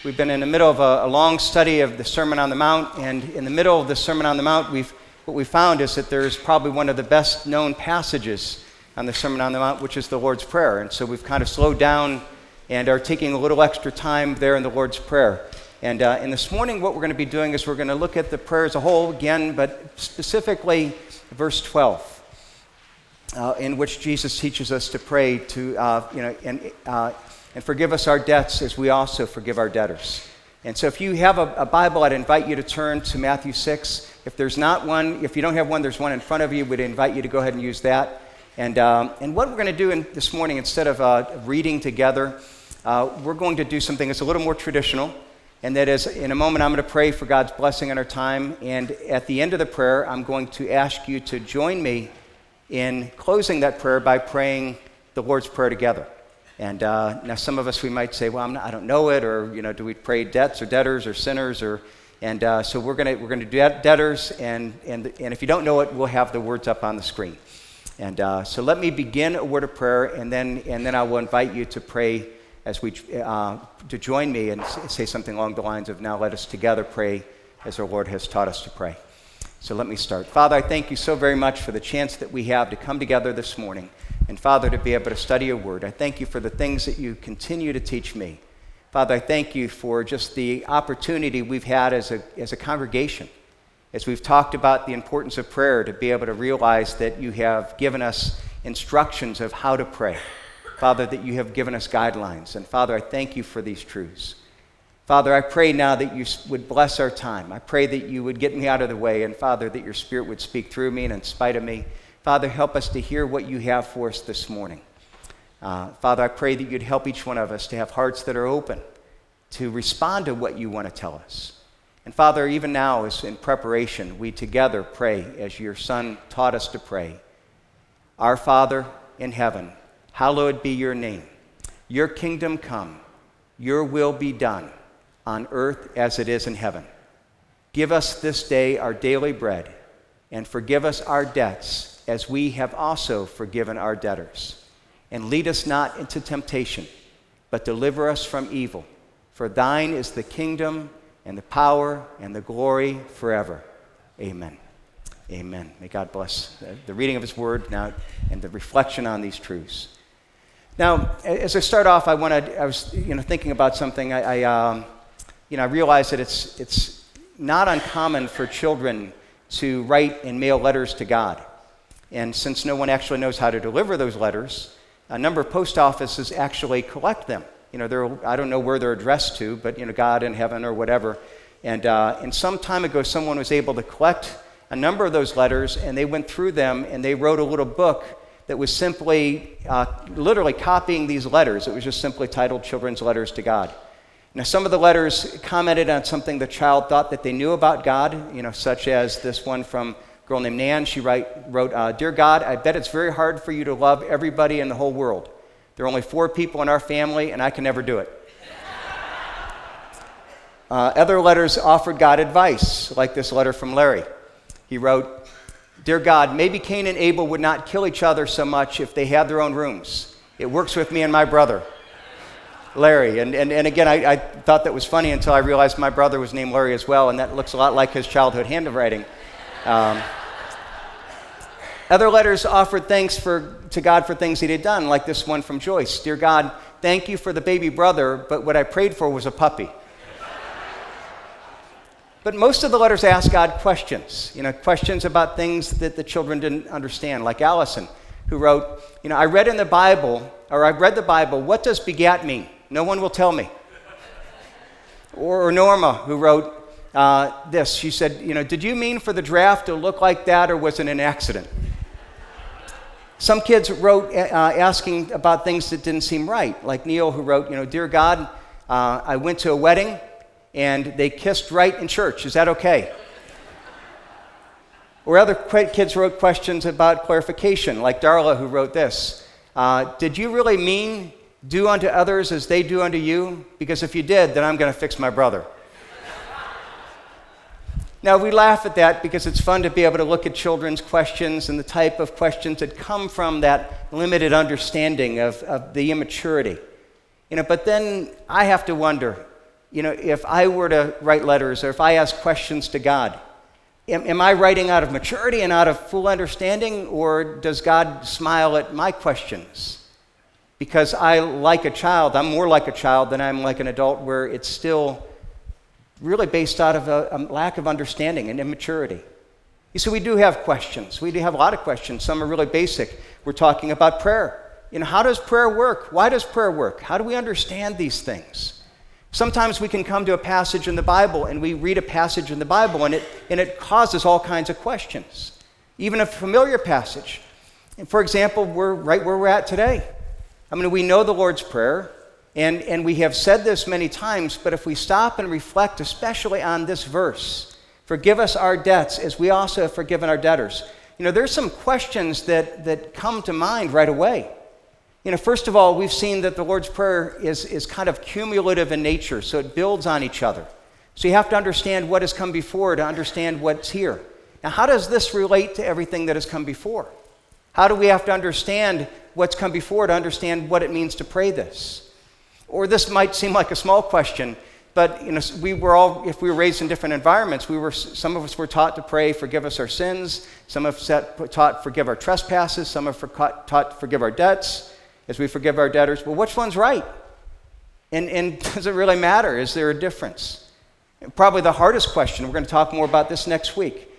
We've been in the middle of a long study of the Sermon on the Mount, and in the middle of the Sermon on the Mount, what we found is that there's probably one of the best known passages on the Sermon on the Mount, which is the Lord's Prayer. And so we've kind of slowed down and are taking a little extra time there in the Lord's Prayer. And this morning, what we're going to be doing is we're going to look at the prayer as a whole again, but specifically verse 12. In which Jesus teaches us to pray and forgive us our debts as we also forgive our debtors. And so if you have a Bible, I'd invite you to turn to Matthew 6. If there's not one, if you don't have one, there's one in front of you. We'd invite you to go ahead and use that. And what we're going to do this morning, instead of reading together, we're going to do something that's a little more traditional. And that is, in a moment, I'm going to pray for God's blessing on our time. And at the end of the prayer, I'm going to ask you to join me in closing that prayer by praying the Lord's Prayer together. And now some of us, we might say, well, I don't know it, or do we pray debts or debtors or sinners, so we're going to do debtors, and if you don't know it, we'll have the words up on the screen. And so let me begin a word of prayer, and then I will invite you to pray as we to join me and say something along the lines of, now let us together pray as our Lord has taught us to pray. So let me start. Father, I thank you so very much for the chance that we have to come together this morning. And Father, to be able to study your word. I thank you for the things that you continue to teach me. Father, I thank you for just the opportunity we've had as a congregation, as we've talked about the importance of prayer, to be able to realize that you have given us instructions of how to pray. Father, that you have given us guidelines. And Father, I thank you for these truths. Father, I pray now that you would bless our time. I pray that you would get me out of the way, and Father, that your Spirit would speak through me and in spite of me. Father, help us to hear what you have for us this morning. Father, I pray that you'd help each one of us to have hearts that are open to respond to what you want to tell us. And Father, even now, as in preparation, we together pray as your Son taught us to pray. Our Father in heaven, hallowed be your name. Your kingdom come, your will be done on earth as it is in heaven. Give us this day our daily bread, and forgive us our debts as we have also forgiven our debtors. And lead us not into temptation, but deliver us from evil. For thine is the kingdom and the power and the glory forever. Amen. Amen. May God bless the reading of his word now and the reflection on these truths. Now, as I start off, I was thinking about something. I realized that it's not uncommon for children to write and mail letters to God. And since no one actually knows how to deliver those letters, a number of post offices actually collect them. I don't know where they're addressed to, but God in heaven or whatever. And some time ago, someone was able to collect a number of those letters, and they went through them, and they wrote a little book that was simply, literally copying these letters. It was just simply titled Children's Letters to God. Now, some of the letters commented on something the child thought that they knew about God, such as this one from a girl named Nan. She wrote, Dear God, I bet it's very hard for you to love everybody in the whole world. There are only 4 people in our family, and I can never do it. Other letters offered God advice, like this letter from Larry. He wrote, Dear God, maybe Cain and Abel would not kill each other so much if they had their own rooms. It works with me and my brother, Larry. And again, I thought that was funny until I realized my brother was named Larry as well, and that looks a lot like his childhood handwriting. Other letters offered thanks to God for things he'd done, like this one from Joyce. Dear God, thank you for the baby brother, but what I prayed for was a puppy. But most of the letters ask God questions, questions about things that the children didn't understand, like Allison, who wrote, I read the Bible, what does begat mean? No one will tell me. Or Norma, who wrote this, she said, did you mean for the draft to look like that, or was it an accident? Some kids wrote asking about things that didn't seem right, like Neil, who wrote, Dear God, I went to a wedding, and they kissed right in church. Is that okay? Or other kids wrote questions about clarification, like Darla, who wrote this. Did you really mean do unto others as they do unto you? Because if you did, then I'm going to fix my brother. Now, we laugh at that because it's fun to be able to look at children's questions and the type of questions that come from that limited understanding of the immaturity. But then I have to wonder, if I were to write letters or if I ask questions to God, am I writing out of maturity and out of full understanding, or does God smile at my questions? Because I'm more like a child than I'm like an adult, where it's still really based out of a lack of understanding and immaturity. You see, we do have questions. We do have a lot of questions. Some are really basic. We're talking about prayer. How does prayer work? Why does prayer work? How do we understand these things? Sometimes we can come to a passage in the Bible and we read a passage in the Bible and it causes all kinds of questions, even a familiar passage. And for example, we're right where we're at today. We know the Lord's Prayer, and we have said this many times, but if we stop and reflect, especially on this verse, forgive us our debts as we also have forgiven our debtors. There's some questions that come to mind right away. First of all, we've seen that the Lord's Prayer is kind of cumulative in nature, so it builds on each other. So you have to understand what has come before to understand what's here. Now, how does this relate to everything that has come before? How do we have to understand what's come before to understand what it means to pray this? Or this might seem like a small question, but if we were raised in different environments, some of us were taught to pray, forgive us our sins. Some of us taught, forgive our trespasses. Some have taught, forgive our debts as we forgive our debtors. Well, which one's right? And does it really matter? Is there a difference? Probably the hardest question. We're going to talk more about this next week.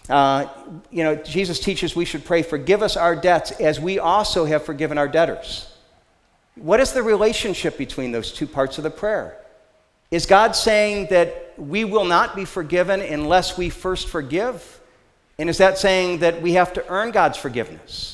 Jesus teaches we should pray, forgive us our debts as we also have forgiven our debtors. What is the relationship between those two parts of the prayer? Is God saying that we will not be forgiven unless we first forgive? And is that saying that we have to earn God's forgiveness?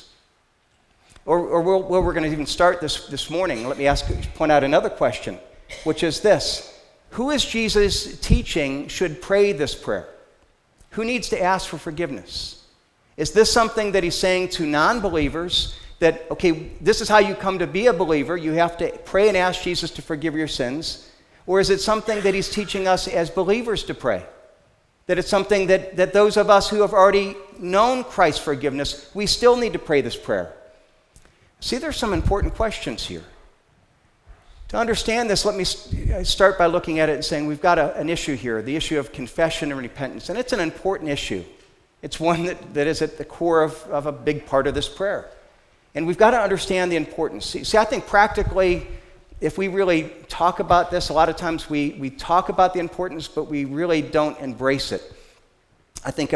Or where we're going to even start this morning, let me point out another question, which is this. Who is Jesus teaching should pray this prayer? Who needs to ask for forgiveness? Is this something that he's saying to non-believers that, okay, this is how you come to be a believer, you have to pray and ask Jesus to forgive your sins? Or is it something that he's teaching us as believers to pray? That it's something that those of us who have already known Christ's forgiveness, we still need to pray this prayer? See, there's some important questions here. To understand this, let me start by looking at it and saying we've got an issue here, the issue of confession and repentance. And it's an important issue. It's one that is at the core of a big part of this prayer. And we've got to understand the importance. See, I think practically, if we really talk about this, a lot of times we talk about the importance, but we really don't embrace it. I think,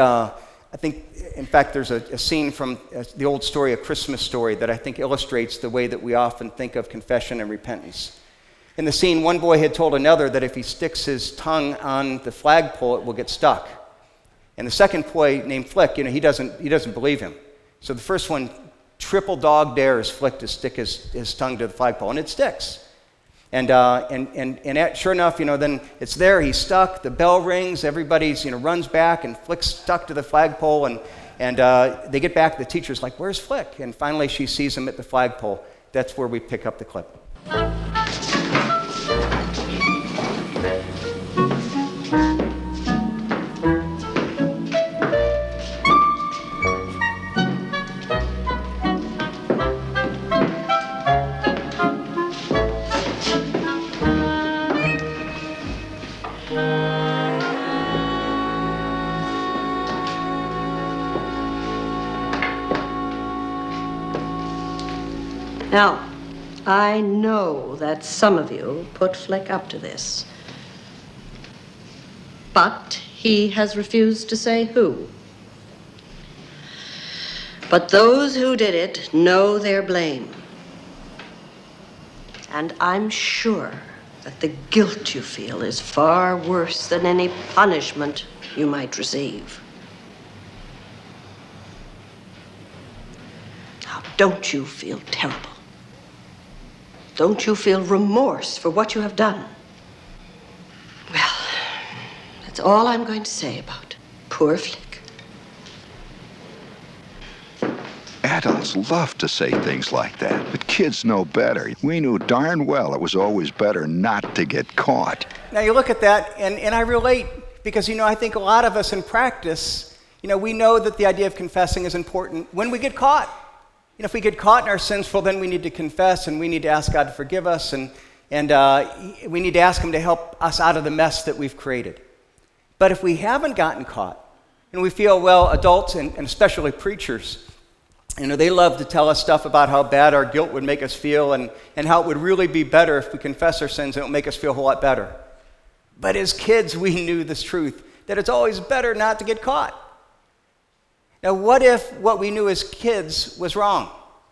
in fact, there's a scene from the old story, A Christmas Story, that I think illustrates the way that we often think of confession and repentance. In the scene, one boy had told another that if he sticks his tongue on the flagpole, it will get stuck. And the second boy, named Flick, he doesn't believe him. So the first one triple dog dares Flick to stick his tongue to the flagpole, and it sticks. And sure enough, then it's there. He's stuck. The bell rings. Everybody's runs back, and Flick's stuck to the flagpole. And they get back. The teacher's like, "Where's Flick?" And finally, she sees him at the flagpole. That's where we pick up the clip. Now, I know that some of you put Flick up to this, but he has refused to say who. But those who did it know their blame. And I'm sure that the guilt you feel is far worse than any punishment you might receive. Now, don't you feel terrible? Don't you feel remorse for what you have done? Well, that's all I'm going to say about poor Flick. Adults love to say things like that, but kids know better. We knew darn well it was always better not to get caught. Now you look at that, and I relate, because, I think a lot of us in practice, we know that the idea of confessing is important when we get caught. If we get caught in our sins, well, then we need to confess and we need to ask God to forgive us. And And we need to ask him to help us out of the mess that we've created. But if we haven't gotten caught, and we feel, well, adults and especially preachers, they love to tell us stuff about how bad our guilt would make us feel and how it would really be better if we confess our sins and it would make us feel a whole lot better. But as kids, we knew this truth, that it's always better not to get caught. Now, what if what we knew as kids was wrong?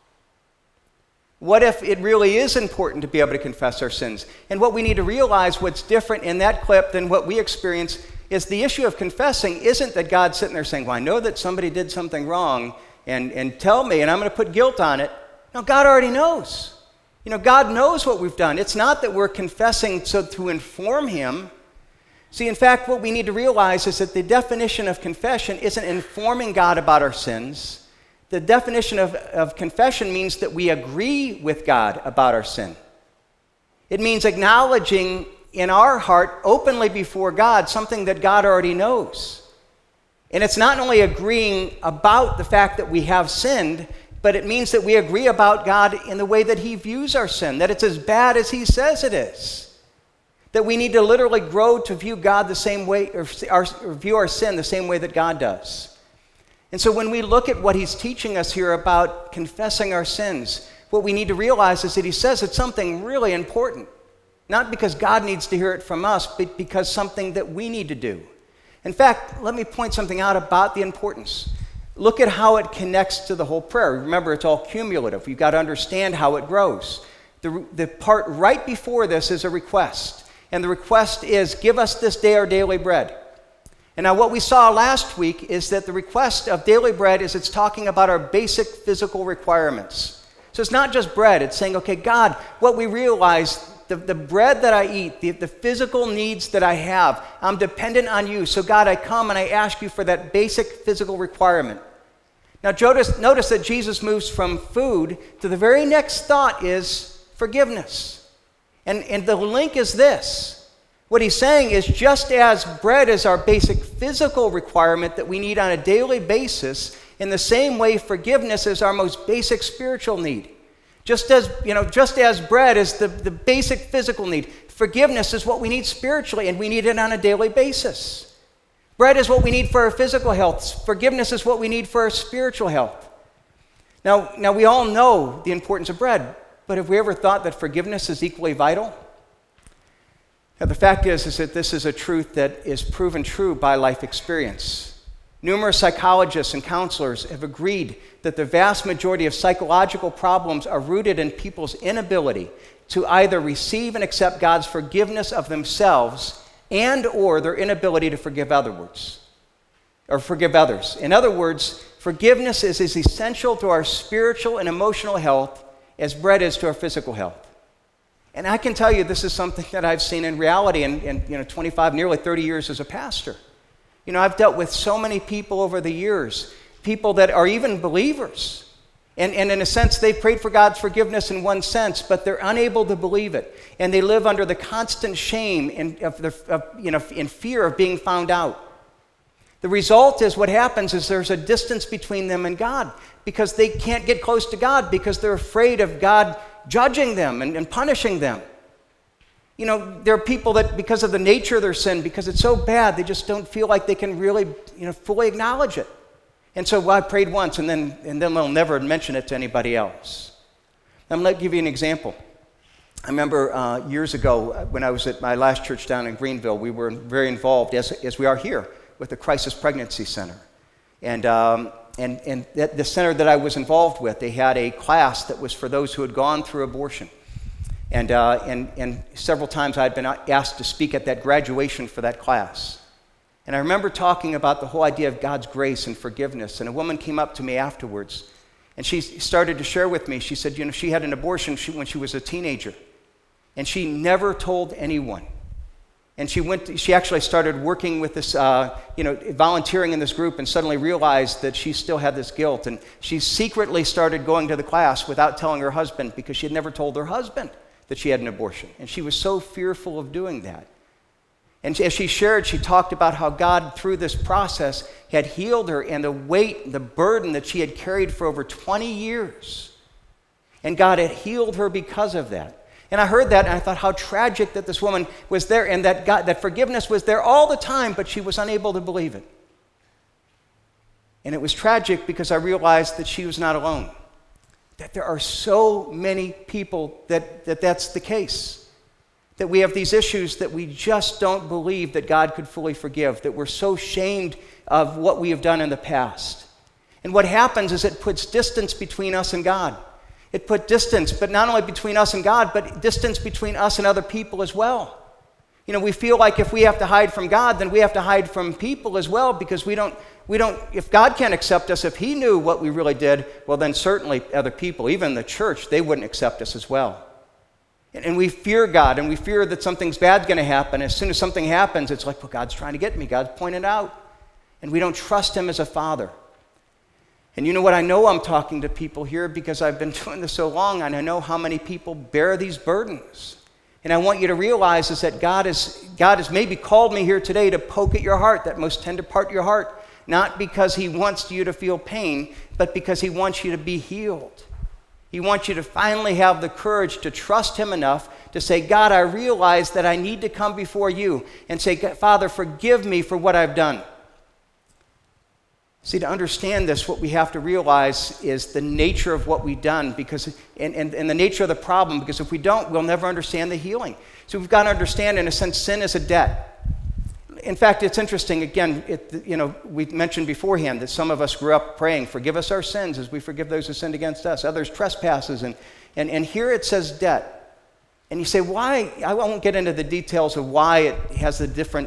What if it really is important to be able to confess our sins? And what we need to realize, what's different in that clip than what we experience, is the issue of confessing isn't that God's sitting there saying, well, I know that somebody did something wrong, and tell me, and I'm going to put guilt on it. No, God already knows. God knows what we've done. It's not that we're confessing so to inform him. See, in fact, what we need to realize is that the definition of confession isn't informing God about our sins. The definition of confession means that we agree with God about our sin. It means acknowledging in our heart, openly before God, something that God already knows. And it's not only agreeing about the fact that we have sinned, but it means that we agree about God in the way that he views our sin, that it's as bad as he says it is. That we need to literally grow to view God the same way, or view our sin the same way that God does. And so when we look at what he's teaching us here about confessing our sins, what we need to realize is that he says it's something really important. Not because God needs to hear it from us, but because something that we need to do. In fact, let me point something out about the importance. Look at how it connects to the whole prayer. Remember, it's all cumulative. You've got to understand how it grows. The part right before this is a request. And the request is, give us this day our daily bread. And now what we saw last week is that the request of daily bread is it's talking about our basic physical requirements. So it's not just bread. It's saying, okay, God, what we realize, the bread that I eat, the physical needs that I have, I'm dependent on you. So God, I come and I ask you for that basic physical requirement. Now notice that Jesus moves from food to the very next thought is forgiveness. And the link is this. What he's saying is just as bread is our basic physical requirement that we need on a daily basis, in the same way forgiveness is our most basic spiritual need. Just as bread is the basic physical need, forgiveness is what we need spiritually, and we need it on a daily basis. Bread is what we need for our physical health. Forgiveness is what we need for our spiritual health. Now we all know the importance of bread, but have we ever thought that forgiveness is equally vital? Now, the fact is that this is a truth that is proven true by life experience. Numerous psychologists and counselors have agreed that the vast majority of psychological problems are rooted in people's inability to either receive and accept God's forgiveness of themselves and or their inability to forgive others. In other words, forgiveness is as essential to our spiritual and emotional health as bread is to our physical health. And I can tell you this is something that I've seen in reality in 25, nearly 30 years as a pastor. I've dealt with so many people over the years, people that are even believers. And in a sense, they've prayed for God's forgiveness in one sense, but they're unable to believe it. And they live under the constant shame in fear of being found out. The result is what happens is there's a distance between them and God because they can't get close to God because they're afraid of God judging them and punishing them. There are people that because of the nature of their sin, because it's so bad, they just don't feel like they can really, fully acknowledge it. And so I prayed once and then they'll never mention it to anybody else. I'm going to give you an example. I remember years ago when I was at my last church down in Greenville, we were very involved, as we are here, with the Crisis Pregnancy Center. And the center that I was involved with, they had a class that was for those who had gone through abortion. And several times I'd been asked to speak at that graduation for that class. And I remember talking about the whole idea of God's grace and forgiveness. And a woman came up to me afterwards, and she started to share with me. She said, she had an abortion when she was a teenager, and she never told anyone. And she actually started working with this, volunteering in this group, and suddenly realized that she still had this guilt. And she secretly started going to the class without telling her husband because she had never told her husband that she had an abortion. And she was so fearful of doing that. And as she shared, she talked about how God, through this process, had healed her and the weight, the burden that she had carried for over 20 years. And God had healed her because of that. And I heard that, and I thought how tragic that this woman was there, and that forgiveness was there all the time, but she was unable to believe it. And it was tragic because I realized that she was not alone, that there are so many people that's the case, that we have these issues that we just don't believe that God could fully forgive, that we're so ashamed of what we have done in the past. And what happens is it puts distance between us and God. It put distance, but not only between us and God, but distance between us and other people as well. You know, we feel like if we have to hide from God, then we have to hide from people as well, because we don't, if God can't accept us, if he knew what we really did, well, then certainly other people, even the church, they wouldn't accept us as well. And we fear God, and we fear that something's bad's going to happen. As soon as something happens, it's like, well, God's trying to get me. God's pointing out. And we don't trust him as a father. And you know what? I know I'm talking to people here because I've been doing this so long, and I know how many people bear these burdens. And I want you to realize is that God has maybe called me here today to poke at your heart, that most tender part of your heart, not because he wants you to feel pain, but because he wants you to be healed. He wants you to finally have the courage to trust him enough to say, God, I realize that I need to come before you and say, Father, forgive me for what I've done. See, to understand this, what we have to realize is the nature of what we've done, because and the nature of the problem, because if we don't, we'll never understand the healing. So we've got to understand, in a sense, sin is a debt. In fact, it's interesting, again, we mentioned beforehand that some of us grew up praying, forgive us our sins as we forgive those who sinned against us, others trespasses, and here it says debt. And you say, why? I won't get into the details of why it has the different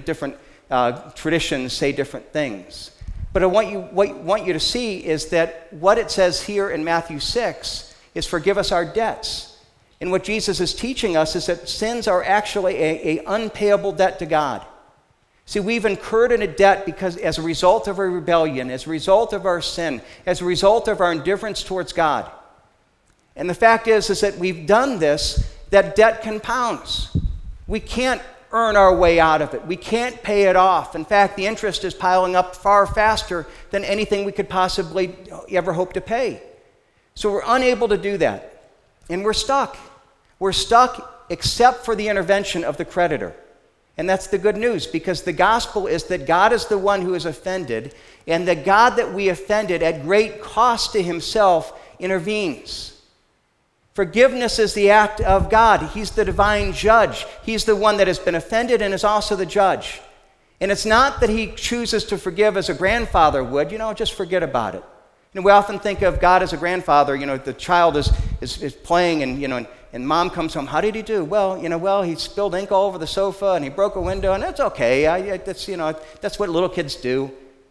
traditions say different things. But what I want you to see is that what it says here in Matthew 6 is forgive us our debts. And what Jesus is teaching us is that sins are actually an unpayable debt to God. See, we've incurred in a debt because as a result of our rebellion, as a result of our sin, as a result of our indifference towards God. And the fact is that we've done this, that debt compounds. We can't earn our way out of it. We can't pay it off. In fact, the interest is piling up far faster than anything we could possibly ever hope to pay. So we're unable to do that. And we're stuck. We're stuck except for the intervention of the creditor. And that's the good news, because the gospel is that God is the one who is offended, and the God that we offended at great cost to himself intervenes. Forgiveness is the act of God. He's the divine judge. He's the one that has been offended and is also the judge. And it's not that he chooses to forgive as a grandfather would, just forget about it. We often think of God as a grandfather. The child is playing and mom comes home. How did he do? Well, he spilled ink all over the sofa and he broke a window, and that's okay. That's what little kids do.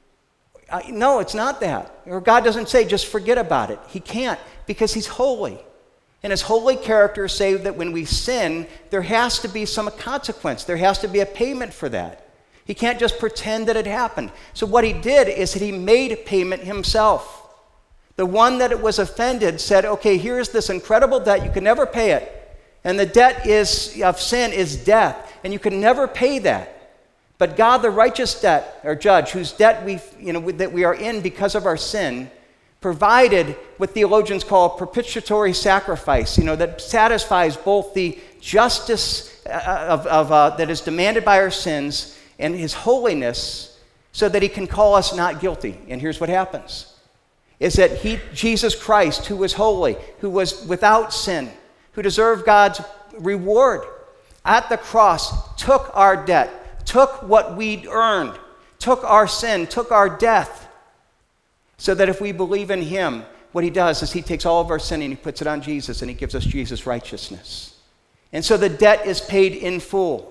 No, it's not that. Or God doesn't say just forget about it. He can't, because he's holy. And his holy character say that when we sin, there has to be some consequence. There has to be a payment for that. He can't just pretend that it happened. So what he did is that he made payment himself. The one that was offended said, okay, here's this incredible debt. You can never pay it. And the debt of sin is death. And you can never pay that. But God, the righteous judge, whose debt that we are in because of our sin, provided what theologians call a propitiatory sacrifice, that satisfies both the justice that is demanded by our sins and his holiness, so that he can call us not guilty. And here's what happens, is that Jesus Christ, who was holy, who was without sin, who deserved God's reward, at the cross took our debt, took what we'd earned, took our sin, took our death, so that if we believe in him, what he does is he takes all of our sin and he puts it on Jesus, and he gives us Jesus' righteousness. And so the debt is paid in full.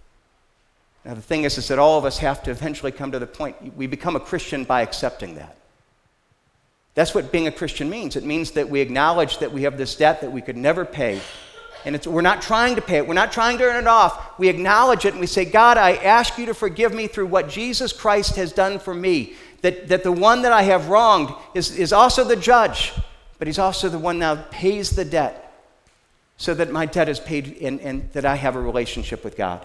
Now the thing is that all of us have to eventually come to the point, we become a Christian by accepting that. That's what being a Christian means. It means that we acknowledge that we have this debt that we could never pay. And we're not trying to pay it. We're not trying to earn it off. We acknowledge it and we say, God, I ask you to forgive me through what Jesus Christ has done for me. That the one that I have wronged is also the judge, but he's also the one now pays the debt, so that my debt is paid and that I have a relationship with God.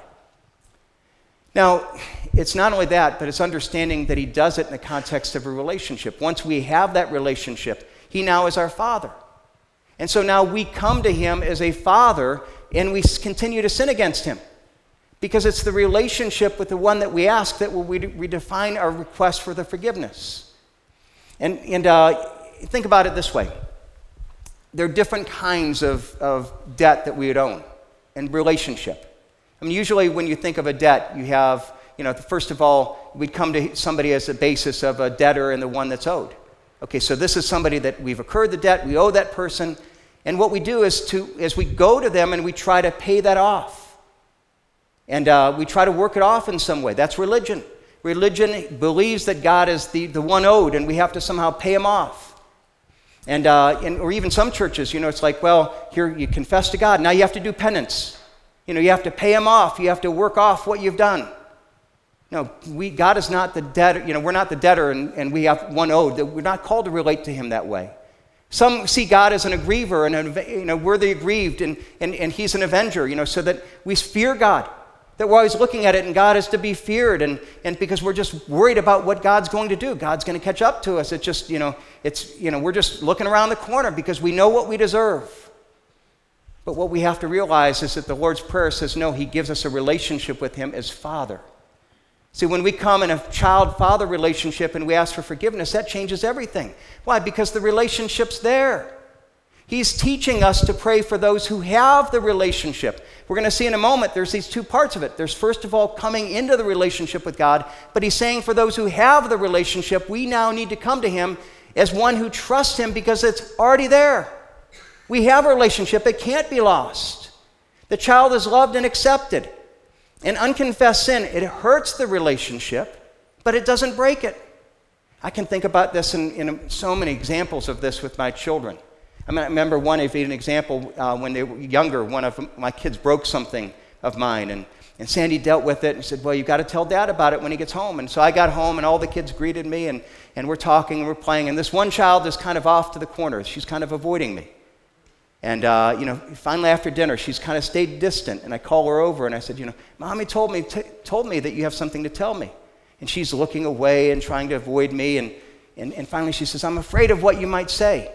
Now, it's not only that, but it's understanding that he does it in the context of a relationship. Once we have that relationship, he now is our Father. And so now we come to him as a father, and we continue to sin against him. Because it's the relationship with the one that we ask that will redefine our request for the forgiveness. And think about it this way. There are different kinds of debt that we would own and relationship. I mean, usually when you think of a debt, you have, first of all, we'd come to somebody as a basis of a debtor and the one that's owed. Okay, so this is somebody that we've incurred the debt, we owe that person, and what we do is we go to them and we try to pay that off. And we try to work it off in some way. That's religion. Religion believes that God is the one owed, and we have to somehow pay him off. Or even some churches, it's like, well, here you confess to God, now you have to do penance. You have to pay him off, you have to work off what you've done. No, God is not the debtor, we're not the debtor and we have one owed. We're not called to relate to him that way. Some see God as an aggriever, and we're the aggrieved, and he's an avenger, so that we fear God. That we're always looking at it, and God is to be feared, and because we're just worried about what God's going to do. God's going to catch up to us. It's just, we're just looking around the corner because we know what we deserve. But what we have to realize is that the Lord's Prayer says, no, he gives us a relationship with him as Father. See, when we come in a child-father relationship and we ask for forgiveness, that changes everything. Why? Because the relationship's there. He's teaching us to pray for those who have the relationship. We're going to see in a moment there's these two parts of it. There's first of all coming into the relationship with God, but he's saying for those who have the relationship, we now need to come to him as one who trusts him because it's already there. We have a relationship. It can't be lost. The child is loved and accepted. And unconfessed sin, it hurts the relationship, but it doesn't break it. I can think about this in so many examples of this with my children. I remember an example when they were younger, one of my kids broke something of mine, and Sandy dealt with it and said, well, you've got to tell Dad about it when he gets home. And so I got home, and all the kids greeted me, and we're talking, and we're playing, and this one child is kind of off to the corner. She's kind of avoiding me. And, finally after dinner, she's kind of stayed distant, and I call her over, and I said, Mommy told me that you have something to tell me. And she's looking away and trying to avoid me, and finally she says, I'm afraid of what you might say.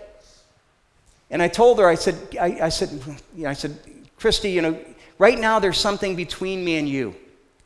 And I told her, I said, Christy, right now there's something between me and you.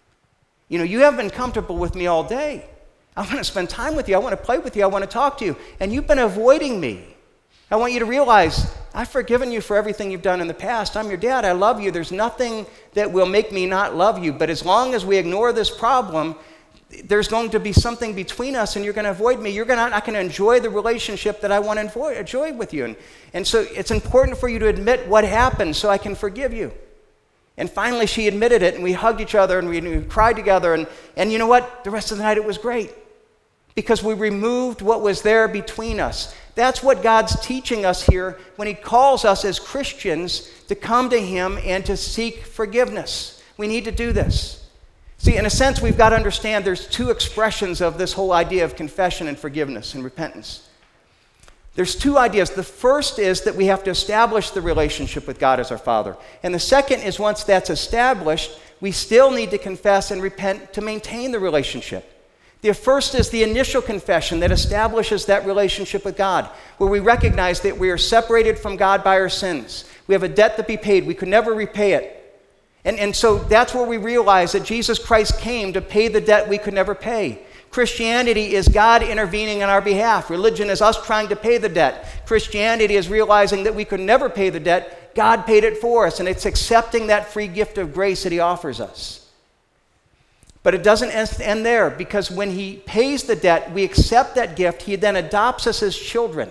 You haven't been comfortable with me all day. I want to spend time with you. I want to play with you. I want to talk to you. And you've been avoiding me. I want you to realize I've forgiven you for everything you've done in the past. I'm your dad. I love you. There's nothing that will make me not love you. But as long as we ignore this problem, there's going to be something between us, and you're going to avoid me. You're not going to enjoy the relationship that I want to enjoy with you. And so it's important for you to admit what happened so I can forgive you. And finally, she admitted it, and we hugged each other, and we cried together. And you know what? The rest of the night, it was great. Because we removed what was there between us. That's what God's teaching us here when he calls us as Christians to come to him and to seek forgiveness. We need to do this. See, in a sense, we've got to understand there's two expressions of this whole idea of confession and forgiveness and repentance. There's two ideas. The first is that we have to establish the relationship with God as our Father. And the second is once that's established, we still need to confess and repent to maintain the relationship. The first is the initial confession that establishes that relationship with God, where we recognize that we are separated from God by our sins. We have a debt to be paid. We could never repay it. And so that's where we realize that Jesus Christ came to pay the debt we could never pay. Christianity is God intervening on our behalf. Religion is us trying to pay the debt. Christianity is realizing that we could never pay the debt. God paid it for us, and it's accepting that free gift of grace that he offers us. But it doesn't end there, because when he pays the debt, we accept that gift. He then adopts us as children.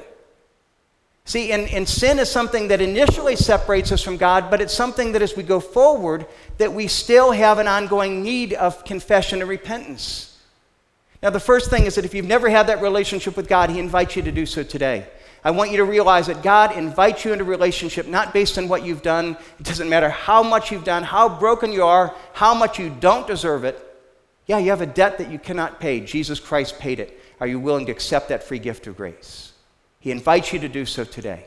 See, and sin is something that initially separates us from God, but it's something that as we go forward, that we still have an ongoing need of confession and repentance. Now, the first thing is that if you've never had that relationship with God, he invites you to do so today. I want you to realize that God invites you into a relationship not based on what you've done. It doesn't matter how much you've done, how broken you are, how much you don't deserve it. Yeah, you have a debt that you cannot pay. Jesus Christ paid it. Are you willing to accept that free gift of grace? He invites you to do so today.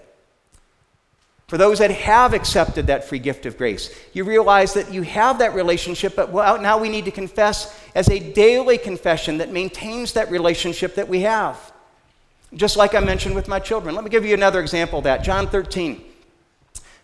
For those that have accepted that free gift of grace, you realize that you have that relationship, but now we need to confess as a daily confession that maintains that relationship that we have. Just like I mentioned with my children. Let me give you another example of that. John 13.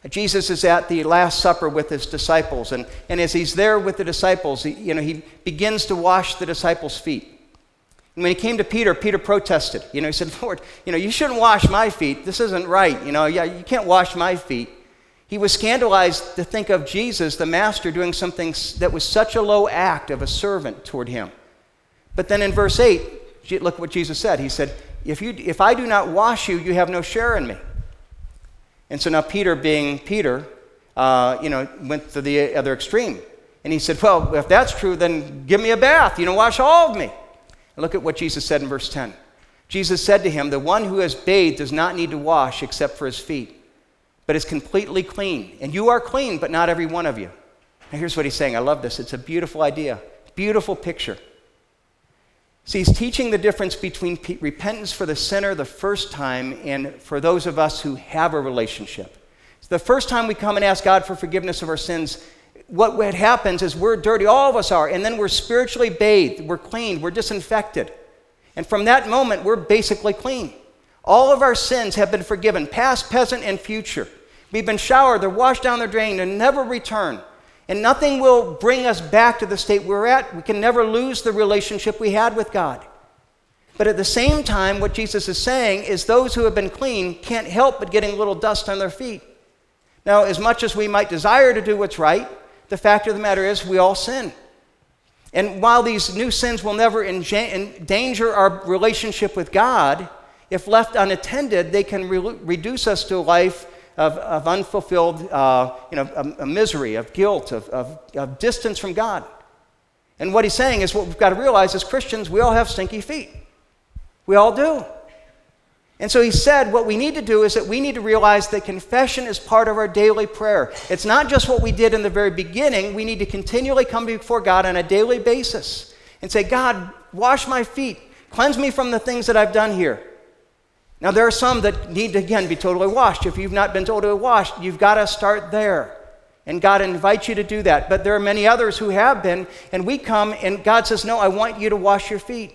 Jesus is at the Last Supper with his disciples, and as he's there with the disciples, he begins to wash the disciples' feet. And when he came to Peter, Peter protested. He said, Lord, you shouldn't wash my feet. This isn't right. You can't wash my feet. He was scandalized to think of Jesus, the master, doing something that was such a low act of a servant toward him. But then in verse 8, look what Jesus said. He said, if I do not wash you, you have no share in me. And so now Peter, being Peter, went to the other extreme. And he said, well, if that's true, then give me a bath. Wash all of me. And look at what Jesus said in verse 10. Jesus said to him, the one who has bathed does not need to wash except for his feet, but is completely clean. And you are clean, but not every one of you. Now here's what he's saying. I love this. It's a beautiful idea, beautiful picture. See, he's teaching the difference between repentance for the sinner the first time and for those of us who have a relationship. So the first time we come and ask God for forgiveness of our sins, what happens is we're dirty, all of us are, and then we're spiritually bathed, we're cleaned, we're disinfected. And from that moment, we're basically clean. All of our sins have been forgiven, past, present, and future. We've been showered, they're washed down the drain and never return. And nothing will bring us back to the state we're at. We can never lose the relationship we had with God. But at the same time, what Jesus is saying is those who have been clean can't help but getting a little dust on their feet. Now, as much as we might desire to do what's right, the fact of the matter is we all sin. And while these new sins will never endanger our relationship with God, if left unattended, they can reduce us to a life of unfulfilled a misery, of guilt, of distance from God. And what he's saying is what we've got to realize as Christians, we all have stinky feet. We all do. And so he said what we need to do is that we need to realize that confession is part of our daily prayer. It's not just what we did in the very beginning. We need to continually come before God on a daily basis and say, God, wash my feet. Cleanse me from the things that I've done here. Now, there are some that need to, again, be totally washed. If you've not been totally washed, you've got to start there. And God invites you to do that. But there are many others who have been, and we come, and God says, no, I want you to wash your feet.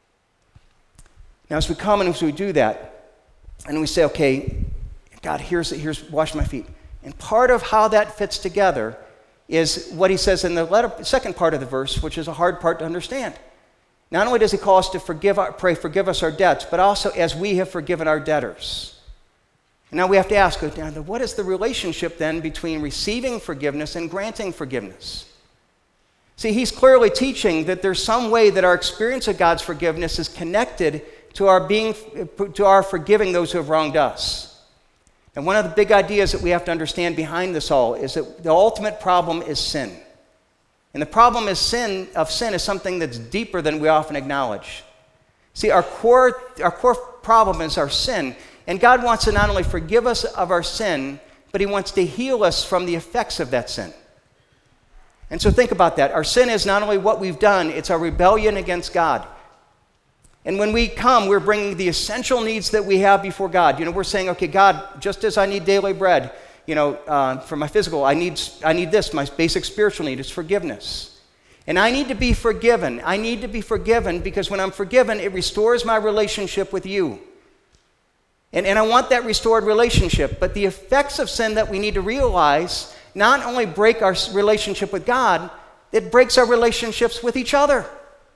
Now, as we come and as we do that, and we say, okay, God, here's wash my feet. And part of how that fits together is what he says in the second part of the verse, which is a hard part to understand. Not only does he call us to forgive us our debts, but also as we have forgiven our debtors. And now we have to ask, what is the relationship then between receiving forgiveness and granting forgiveness? See, he's clearly teaching that there's some way that our experience of God's forgiveness is connected to our forgiving those who have wronged us. And one of the big ideas that we have to understand behind this all is that the ultimate problem is sin. And the problem of sin is something that's deeper than we often acknowledge. See, our core problem is our sin, and God wants to not only forgive us of our sin, but he wants to heal us from the effects of that sin. And so think about that. Our sin is not only what we've done, it's our rebellion against God. And when we come, we're bringing the essential needs that we have before God. We're saying, okay, God, just as I need daily bread, for my physical, I need this. My basic spiritual need is forgiveness. And I need to be forgiven. I need to be forgiven because when I'm forgiven, it restores my relationship with you. And I want that restored relationship. But the effects of sin that we need to realize not only break our relationship with God, it breaks our relationships with each other.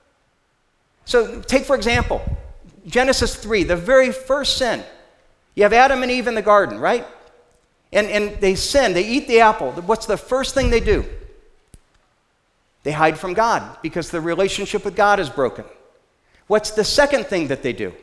So take, for example, Genesis 3, the very first sin. You have Adam and Eve in the garden, right? And they sin, they eat the apple. What's the first thing they do? They hide from God because the relationship with God is broken. What's the second thing that they do?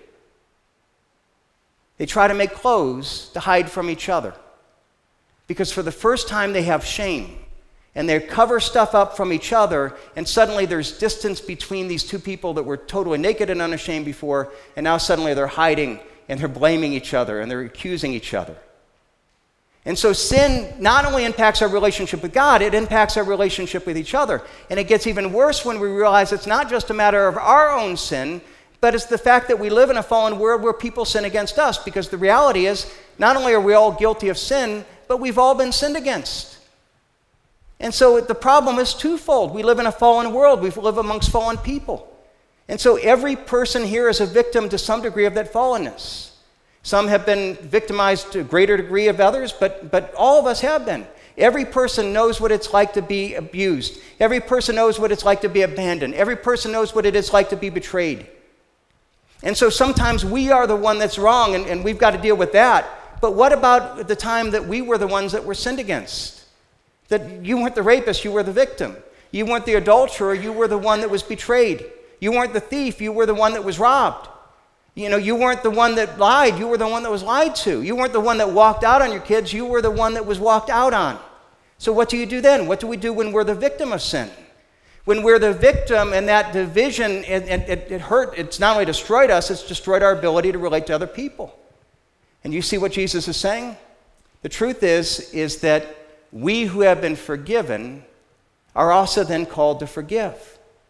They try to make clothes to hide from each other. Because for the first time they have shame. And they cover stuff up from each other, and suddenly there's distance between these two people that were totally naked and unashamed before, and now suddenly they're hiding, and they're blaming each other, and they're accusing each other. And so sin not only impacts our relationship with God, it impacts our relationship with each other. And it gets even worse when we realize it's not just a matter of our own sin, but it's the fact that we live in a fallen world where people sin against us, because the reality is, not only are we all guilty of sin, but we've all been sinned against. And so the problem is twofold. We live in a fallen world. We live amongst fallen people. And so every person here is a victim to some degree of that fallenness. Some have been victimized to a greater degree of others, but all of us have been. Every person knows what it's like to be abused. Every person knows what it's like to be abandoned. Every person knows what it is like to be betrayed. And so sometimes we are the one that's wrong, and we've got to deal with that. But what about the time that we were the ones that were sinned against? That you weren't the rapist, you were the victim. You weren't the adulterer, you were the one that was betrayed. You weren't the thief, you were the one that was robbed. You weren't the one that lied, you were the one that was lied to. You weren't the one that walked out on your kids, you were the one that was walked out on. So what do you do then? What do we do when we're the victim of sin? When we're the victim and that division, it hurt, it's not only destroyed us, it's destroyed our ability to relate to other people. And you see what Jesus is saying? The truth is that we who have been forgiven are also then called to forgive.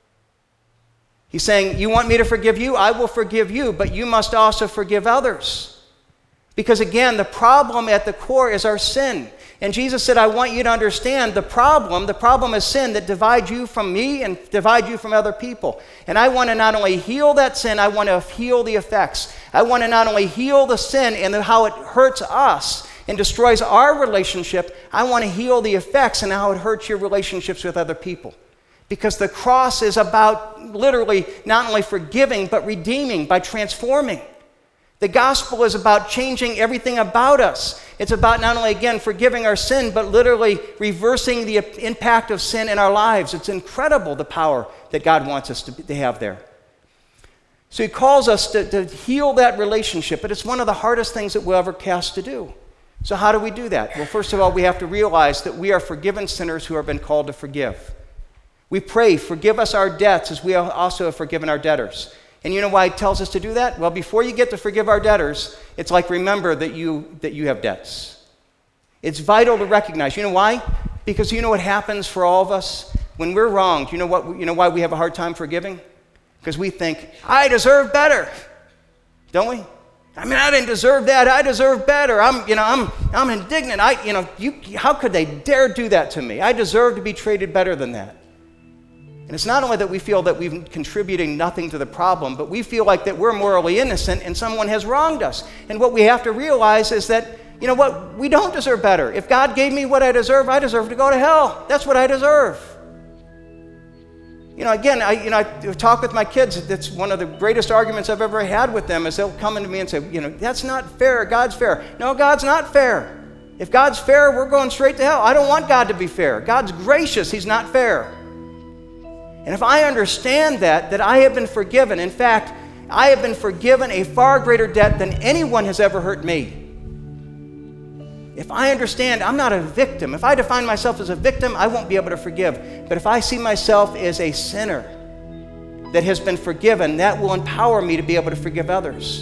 He's saying, you want me to forgive you? I will forgive you, but you must also forgive others. Because again, the problem at the core is our sin. And Jesus said, I want you to understand the problem is sin that divides you from me and divides you from other people. And I want to not only heal that sin, I want to heal the effects. I want to not only heal the sin and how it hurts us and destroys our relationship, I want to heal the effects and how it hurts your relationships with other people. Because the cross is about literally not only forgiving, but redeeming by transforming. The gospel is about changing everything about us. It's about not only, again, forgiving our sin, but literally reversing the impact of sin in our lives. It's incredible, the power that God wants us to have there. So he calls us to heal that relationship, but it's one of the hardest things that we'll ever cast to do. So how do we do that? Well, first of all, we have to realize that we are forgiven sinners who have been called to forgive. We pray, forgive us our debts as we also have forgiven our debtors. And you know why it tells us to do that? Well, before you get to forgive our debtors, it's like remember that you have debts. It's vital to recognize. You know why? Because you know what happens for all of us? When we're wronged, you know why we have a hard time forgiving? Because we think, I deserve better. Don't we? I mean, I didn't deserve that. I deserve better. I'm indignant. How could they dare do that to me? I deserve to be treated better than that. And it's not only that we feel that we've contributing nothing to the problem, but we feel like that we're morally innocent and someone has wronged us. And what we have to realize is that, you know what, we don't deserve better. If God gave me what I deserve to go to hell. That's what I deserve. Again, I talk with my kids. That's one of the greatest arguments I've ever had with them is they'll come into me and say, that's not fair. God's fair. No, God's not fair. If God's fair, we're going straight to hell. I don't want God to be fair. God's gracious. He's not fair. And if I understand that I have been forgiven, in fact, I have been forgiven a far greater debt than anyone has ever hurt me. If I understand I'm not a victim, if I define myself as a victim, I won't be able to forgive. But if I see myself as a sinner that has been forgiven, that will empower me to be able to forgive others.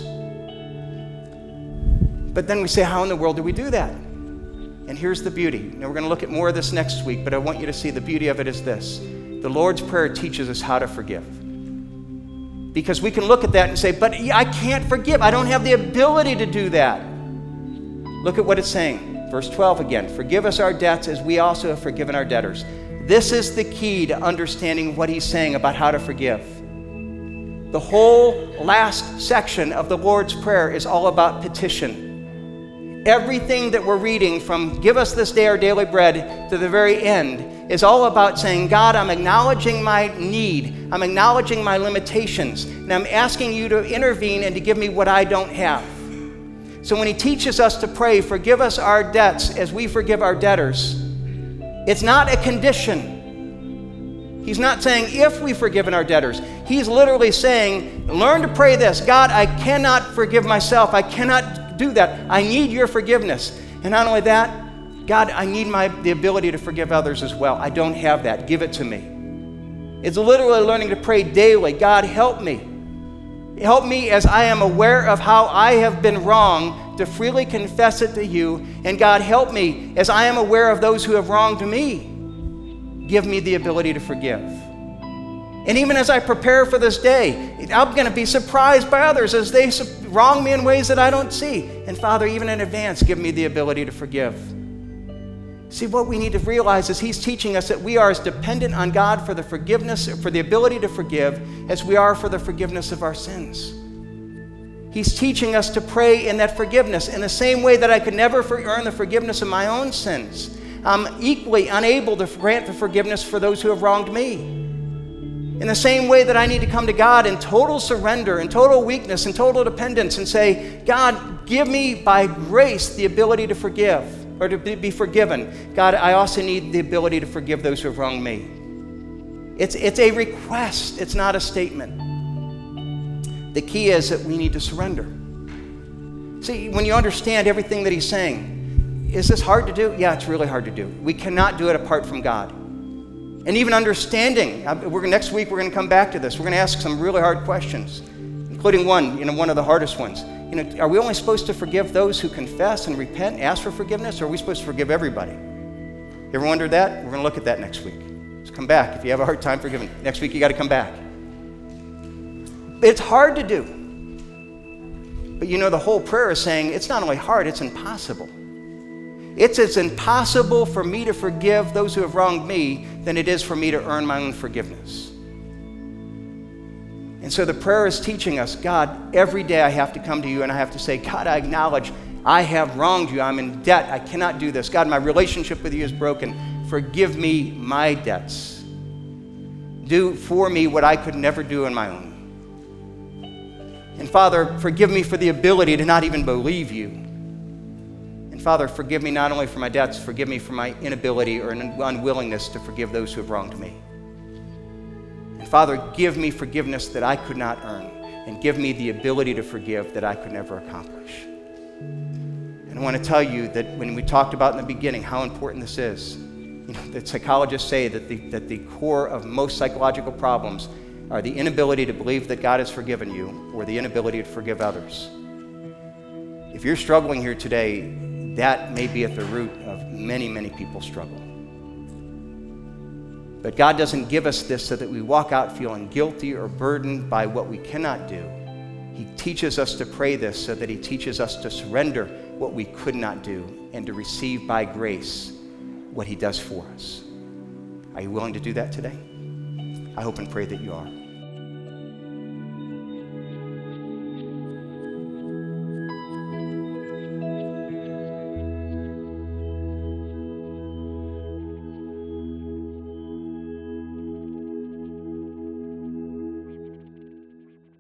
But then we say, how in the world do we do that? And here's the beauty. Now, we're going to look at more of this next week, but I want you to see the beauty of it is this. The Lord's Prayer teaches us how to forgive. Because we can look at that and say, but I can't forgive. I don't have the ability to do that. Look at what it's saying. Verse 12 again. Forgive us our debts as we also have forgiven our debtors. This is the key to understanding what he's saying about how to forgive. The whole last section of the Lord's Prayer is all about petition. Everything that we're reading from give us this day our daily bread to the very end is all about saying, God, I'm acknowledging my need. I'm acknowledging my limitations. And I'm asking you to intervene and to give me what I don't have. So when he teaches us to pray, forgive us our debts as we forgive our debtors, it's not a condition. He's not saying if we've forgiven our debtors. He's literally saying, learn to pray this. God, I cannot forgive myself. I cannot do that. I need your forgiveness. And not only that, God, I need the ability to forgive others as well. I don't have that. Give it to me. It's literally learning to pray daily. God, help me. Help me as I am aware of how I have been wrong to freely confess it to you. And God, help me as I am aware of those who have wronged me. Give me the ability to forgive. And even as I prepare for this day, I'm going to be surprised by others as they wrong me in ways that I don't see. And Father, even in advance, give me the ability to forgive. See, what we need to realize is he's teaching us that we are as dependent on God for the forgiveness, for the ability to forgive, as we are for the forgiveness of our sins. He's teaching us to pray in that forgiveness. In the same way that I could never earn the forgiveness of my own sins, I'm equally unable to grant the forgiveness for those who have wronged me. In the same way that I need to come to God in total surrender, in total weakness, in total dependence, and say, God, give me by grace the ability to forgive, or to be forgiven. God, I also need the ability to forgive those who have wronged me. It's a request, it's not a statement. The key is that we need to surrender. See, when you understand everything that he's saying, is this hard to do? Yeah, it's really hard to do. We cannot do it apart from God. And even understanding, next week we're going to come back to this. We're going to ask some really hard questions, including one of the hardest ones. Are we only supposed to forgive those who confess and repent, ask for forgiveness, or are we supposed to forgive everybody? You ever wondered that? We're going to look at that next week. So come back. If you have a hard time forgiving, next week you got to come back. It's hard to do. But the whole prayer is saying it's not only hard, it's impossible. It's as impossible for me to forgive those who have wronged me than it is for me to earn my own forgiveness. And so the prayer is teaching us, God, every day I have to come to you and I have to say, God, I acknowledge I have wronged you. I'm in debt. I cannot do this. God, my relationship with you is broken. Forgive me my debts. Do for me what I could never do on my own. And Father, forgive me for the ability to not even believe you. And Father, forgive me not only for my debts, forgive me for my inability or unwillingness to forgive those who have wronged me. And Father, give me forgiveness that I could not earn, and give me the ability to forgive that I could never accomplish. And I want to tell you that when we talked about in the beginning how important this is, the psychologists say that the core of most psychological problems are the inability to believe that God has forgiven you or the inability to forgive others. If you're struggling here today, that may be at the root of many, many people's struggle. But God doesn't give us this so that we walk out feeling guilty or burdened by what we cannot do. He teaches us to pray this so that he teaches us to surrender what we could not do and to receive by grace what he does for us. Are you willing to do that today? I hope and pray that you are.